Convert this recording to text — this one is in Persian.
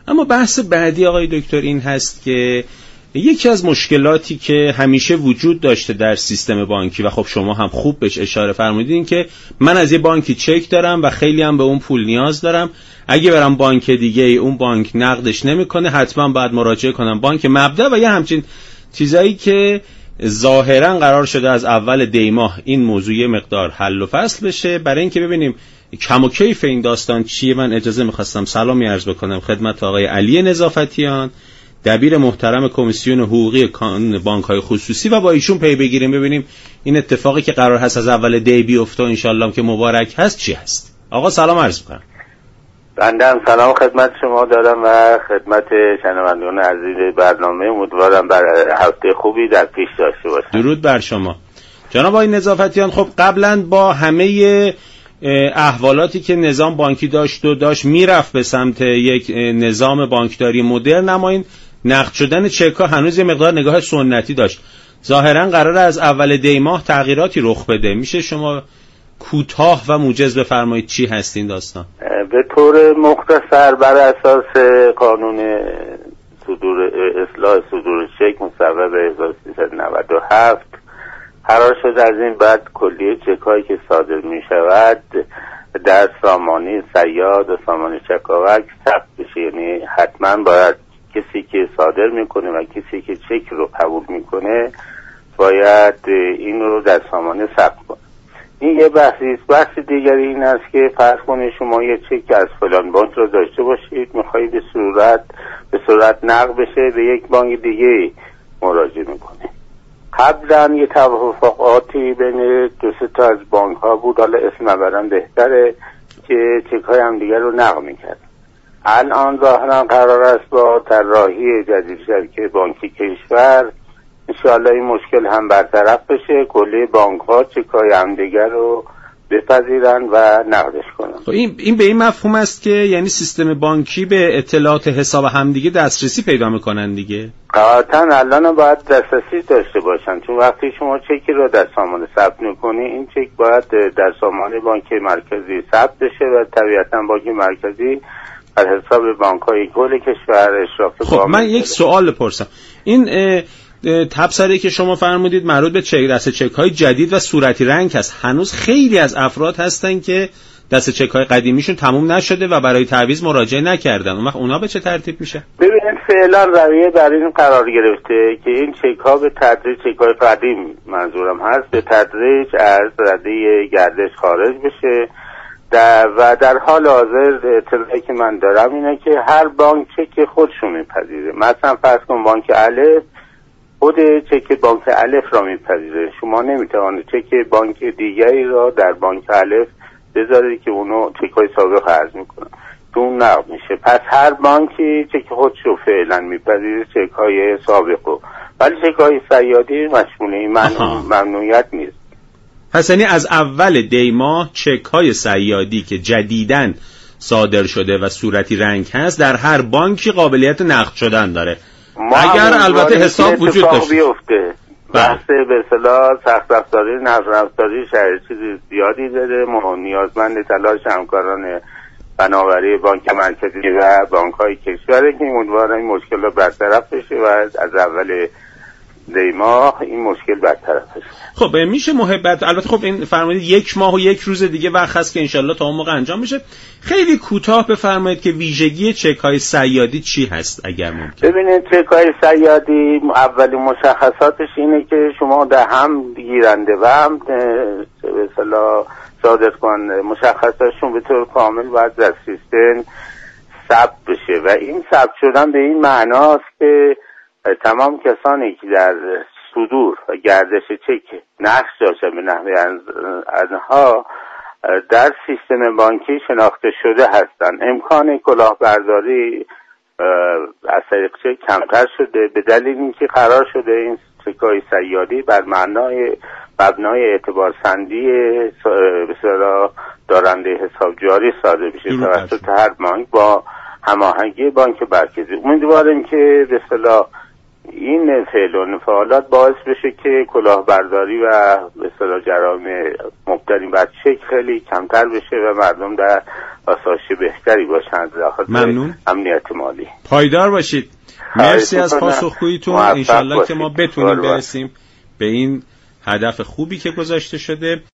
اما بحث بعدی آقای دکتر این هست که یکی از مشکلاتی که همیشه وجود داشته در سیستم بانکی و خب شما هم خوب بهش اشاره فرمودید این که من از یه بانکی چک دارم و خیلی هم به اون پول نیاز دارم، اگه برم بانک دیگه اون بانک نقدش نمیکنه، حتما باید مراجعه کنم بانک مبدأ و یه همچین چیزایی که ظاهرا قرار شده از اول دی ماه این موضوع مقدار حل و فصل بشه. برای اینکه ببینیم کم و کیف این داستان چیه، من اجازه می‌خواستم سلامی عرض بکنم خدمت آقای علی نظافتیان، دبیر محترم کمیسیون حقوقی کانون بانک‌های خصوصی، و با ایشون پی بگیریم ببینیم این اتفاقی که قرار هست از اول دی بیفته ان شاءالله که مبارک هست چی هست. آقا سلام عرض می‌کنم. بنده هم سلام خدمت شما دارم و خدمت شنوندگان عزیز برنامه، امیدوارم بر هفته خوبی در پیش داشته باشید. درود بر شما جناب آقای نظافتیان. خب قبلا با همه احوالاتی که نظام بانکی داشت میرفت به سمت یک نظام بانکداری مدرن، اما این نقد شدن چک‌ها هنوز یه مقدار نگاه سنتی داشت. ظاهرا قراره از اول دی ماه تغییراتی رخ بده. میشه شما کوتاه و موجز بفرمایید چی هست این داستان؟ به طور مختصر بر اساس قانون اصلاح صدور چک مصوب 1397 قرار شد از این بعد کلیه چک‌هایی که صادر می شود در سامانه صیاد و سامانه چکاوک ثبت بشه. یعنی حتما باید کسی که صادر میکنه و کسی که چک رو قبول میکنه باید این رو در سامانه ثبت کنه. این یه بحثی است. بحث دیگری این است که فرض کنید شما یه چک از فلان بانک رو داشته باشید، میخواهید به صورت نقد بشه به یک بانک دیگه مراجعه میکنید. قبلا یه توافقاتی بین دو سه تا از بانک ها بود، حالا اسم نبرم بهتره، که چک های هم دیگر رو نقد میکرد. الان ظاهرا قرار است با طراحی جدید شرکت بانکی کشور انشاءالله این مشکل هم برطرف بشه، کلی بانک ها چکای همدیگر رو بپذیرن و نقدش کنن. این به این مفهوم است که یعنی سیستم بانکی به اطلاعات حساب همدیگه دسترسی پیدا میکنن دیگه؟ قطعا الان باید دسترسی داشته باشن، چون وقتی شما چکی رو در سامانه ثبت میکنی این چک باید در سامانه بانک مرکزی ثبت بشه و طبیعتا بانک مرکزی از حساب بانک‌های کل کشور اشراف. خب من یک سوال بپرسم. این تبصره که شما فرمودید مربوط به دست چک‌های جدید و صورتی رنگ است. هنوز خیلی از افراد هستن که دست چک‌های قدیمیشون تموم نشده و برای تعویض مراجعه نکردن. اون وقت اونا به چه ترتیب میشه؟ ببینید فعلا رویه بر این قرار گرفته که این چک‌ها به تدریج، چک‌های قدیم منظورم هست، به تدریج از رده گردش خارج بشه و در حال حاضر اطلاعی که من دارم اینه که هر بانک چک خودشو میپذیره. مثلا فرض کن بانک الف خود چک بانک الف را میپذیره، شما نمیتوانید چک بانک دیگری را در بانک الف بذارید که اونو چک‌های سابق عرض میکنن، تو اون نقد میشه. پس هر بانکی چک خودشو فعلا میپذیره، چک‌های سابقو، ولی چک‌های صیادی مشمول این ممنوعیت نیست. پس یعنی از اول دی ماه چک‌های صیادی که جدیداً صادر شده و صورتی رنگ هست در هر بانکی قابلیت نقد شدن داره، اگر البته حساب وجود داشته بیفته. بحث به اصطلاح سخت افزاری، نرم افزاری چیزی زیادی داره. ما نیازمند تلاش همکاران بنابری بانک مرکزی و بانک‌های کشور که امیدوارم این مشکل رو برطرف بشه و از اول دی ماه این مشکل برطرف بشه. خب میشه محبت، البته خب این فرمایید 1 ماه و 1 روز دیگه وقت هست که انشالله تا اون موقع انجام میشه. خیلی کوتاه بفرمایید که ویژگی چک‌های صیادی چی هست اگر ممکن؟ ببینید چک‌های صیادی اولین مشخصاتش اینه که شما در هم گیرنده و هم به اصطلاح صادر کننده مشخصاتشون به طور کامل باید در سیستم ثبت بشه و این ثبت شدن به این معناست که تمام کسانی که در صدور و گردش چک نقش داشتن به نحوه آنها در سیستم بانکی شناخته شده هستند. امکان کلاهبرداری از طریق چک کمتر شده به دلیل اینکه قرار شده این چک‌های صیادی بر مبنای اعتبارسنجی بسیار دارنده حساب جاری صادر بشه توسط هر بانک با هماهنگی بانک مرکزی. امیدواریم که به اصطلاح این فعالات باعث بشه که کلاهبرداری و به اصطلاح جرایم مبتنی بر چک خیلی کمتر بشه و مردم در آسایش بهتری باشند داخل امنیت مالی. پایدار باشید. مرسی از پاسخگوییتون. انشالله که ما بتونیم برسیم به این هدف خوبی که گذاشته شده.